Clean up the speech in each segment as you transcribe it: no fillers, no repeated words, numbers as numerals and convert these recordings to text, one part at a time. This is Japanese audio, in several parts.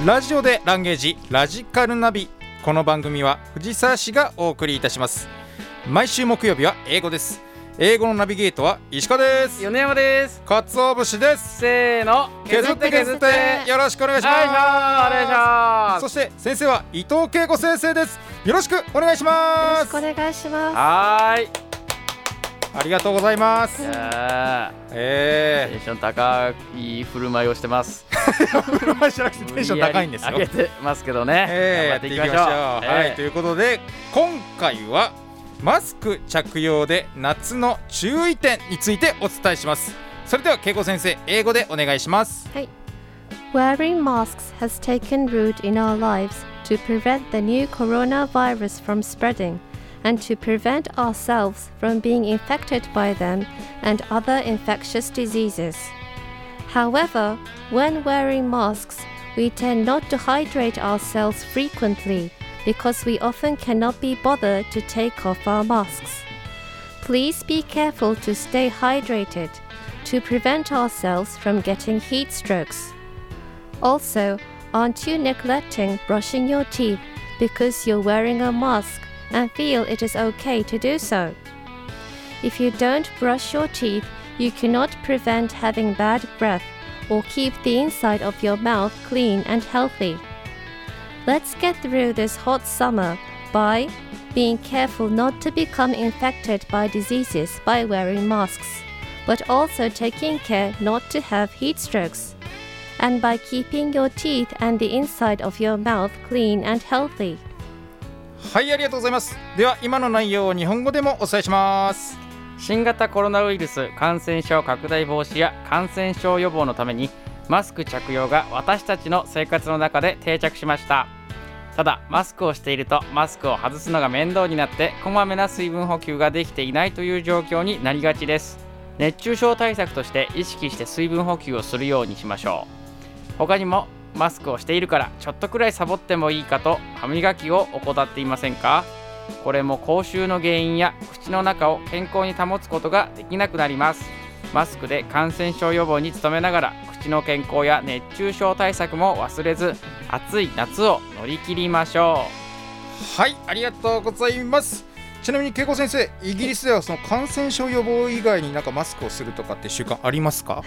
ラジオでランゲージラジカルナビ。この番組は藤沢市がお送りいたします。毎週木曜日は英語です。英語のナビゲートは石川です。 米山です。 鰹節です。 せーの、 削って削ってよろしくお願いします。 お願いします。 そして先生は伊藤恵子先生です。よろしくお願いします。 よろしくお願いします。 はい、 ありがとうございます。 テンション高い振る舞いをしてます。 振る舞いじゃなくてテンション高いんですよ。 上げてますけどね、 やっていきましょう。はい、ということで今回はマスク着用で夏の注意点についてお伝えします。それでは恵子先生、英語でお願いします。 はい。Wearing masks has taken root in our lives to prevent the new coronavirus from spreading and to prevent ourselves from being infected by them and other infectious diseases. However, when wearing masks, we tend not to hydrate ourselves frequently because we often cannot be bothered to take off our masks. Please be careful to stay hydrated to prevent ourselves from getting heat strokes. Also, aren't you neglecting brushing your teeth because you're wearing a mask and feel it is okay to do so? If you don't brush your teeth, you cannot prevent having bad breath or keep the inside of your mouth clean and healthy. Let's get through this hot summer by being careful not to become infected by diseases by wearing masks, but also taking care not to have heat strokes, and by keeping your teeth and the inside of your mouth clean and healthy. はい、ありがとうございます。では今の内容を日本語でもお伝えします。 新型コロナウイルス感染症拡大防止や感染症予防のためにマスク着用が私たちの生活の中で定着しました。ただマスクをしているとマスクを外すのが面倒になってこまめな水分補給ができていないという状況になりがちです。熱中症対策として意識して水分補給をするようにしましょう。他にもマスクをしているからちょっとくらいサボってもいいかと歯磨きを怠っていませんか？これも口臭の原因や口の中を健康に保つことができなくなります。マスクで感染症予防に努めながら口の健康や熱中症対策も忘れず暑い夏を乗り切りましょう。はい、ありがとうございます。ちなみに恵子先生、イギリスではその感染症予防以外になんかマスクをするとかって習慣ありますか？ はい、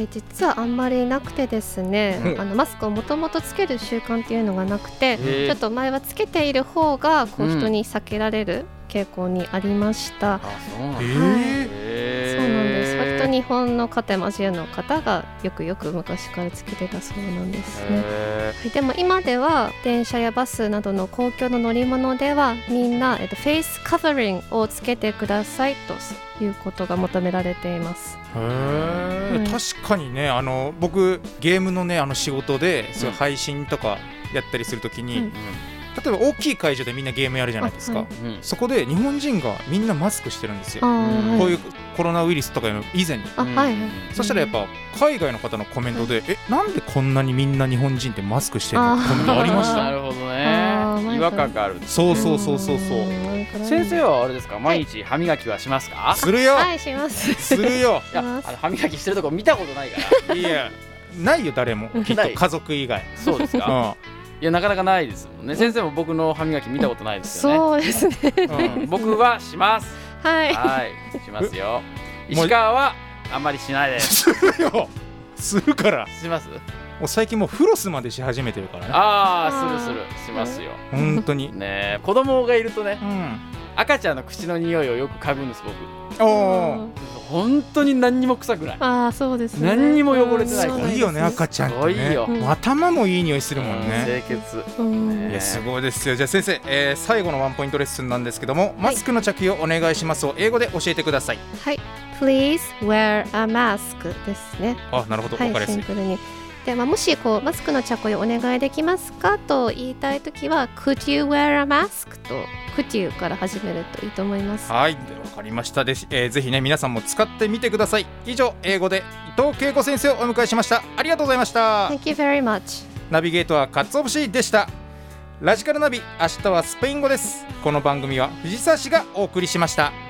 実はあんまりなくてですね、マスクをもともとつける習慣っていうのがなくて、ちょっと前はつけている方がこう人に避けられる傾向にありました。 そうなんです。割と日本の方もアジアの方がよく昔からつけてたそうなんですね。はい、でも今では電車やバスなどの公共の乗り物ではみんな、フェイスカバーリングをつけてくださいということが求められています。 確かにね、僕ゲームのね仕事でそういう配信とかやったりするときに、例えば大きい会場でみんなゲームやるじゃないですか、そこで日本人がみんなマスクしてるんですよ、こういうコロナウイルスとかの以前に、そしたらやっぱ海外の方のコメントで、なんでこんなにみんな日本人ってマスクしてるのってコメントありました。 なるほどね、違和感がある。 そう先生はあれですか、毎日歯磨きはしますか？ するよ。 はい、します。 するよ。 歯磨きしてるとこ見たことないから。 いや、ないよ誰も、きっと家族以外。 そうですか。いや、なかなかないですもんね。先生も僕の歯磨き見たことないですよね。 そうですね。 僕はします。 はい、 しますよ。石川はあんまりしないです。 するよ。するから。 します。 もう最近もうフロスまでし始めてるからね。 するしますよ。 本当にね、子供がいるとね、赤ちゃんの口の匂いをよく嗅ぐんです僕。本当に何にも臭くない。 そうですね。 何にも汚れてないから。 いいよね、赤ちゃんってね。頭もいい匂いするもんね。 清潔。 いや、すごいですよ。じゃあ先生、最後のワンポイントレッスンなんですけども、マスクの着用お願いしますを英語で教えてください。 はい、Please wear a mask ですね。 なるほど、わかりやすい。 シンプルに。で、もしマスクの着用お願いできますかと言いたいときは Could you wear a mask と Could you から始めるといいと思います。 はい、わかりましたです。ぜひね、皆さんも使ってみてください。以上、英語で伊藤恵子先生をお迎えしました。ありがとうございました。 Thank you very much。 ナビゲートは鰹節でした。ラジカルナビ、明日はスペイン語です。この番組は藤沢市がお送りしました。